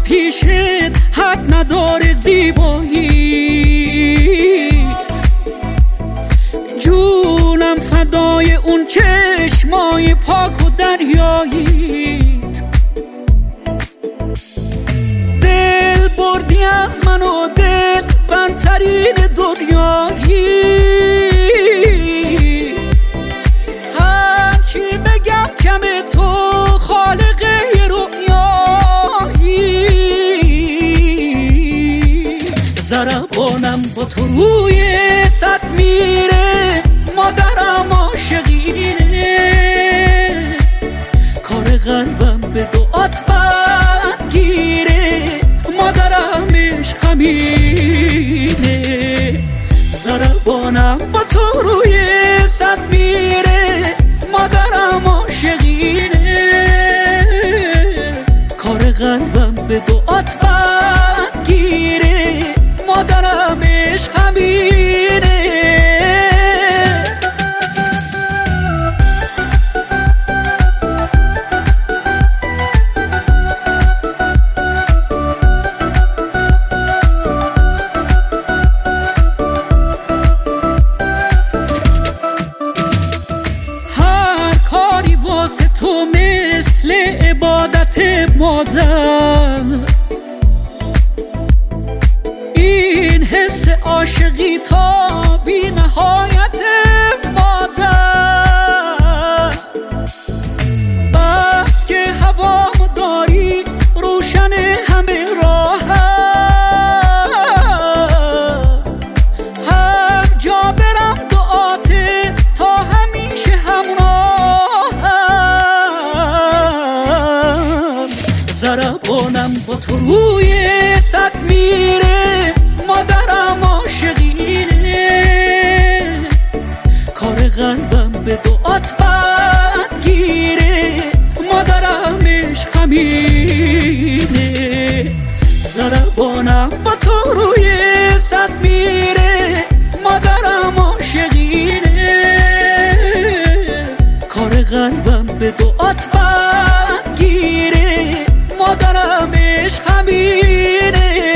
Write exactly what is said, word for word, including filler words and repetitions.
پیشت حد نداره زیباییت، جونم فدای اون چشمای پاک و دریاییت. دل بردی از من و دل برترین دنیایی، هرچی بگم کمه تو خالق رؤیایی. ضربانم با تو روی صد میره، مادرم عاشقینه، کار قلبم به دعات برگیره، مادرم عشق همینه. ضربانم با تو روی صد میره، مادرم عاشقینه، کار قلبم به دعات برگیره، مادرم عشق همینه. تو مثل عبادت مادر، این حس عاشقی تا بی نهایت مادر. بس که هوامو داری روشن همه راهم، هر جا برم دعاته تا همیشه همراهم. ضربانم با تو روی صد میره، مادرم عاشقینه، کار قلبم به دعات برگیره، مادرم عشق همینه. ضربانم با تو روی صد میره، مادرم عاشقینه، کار قلبم به دعات برگیره، مادرم عشق همینه.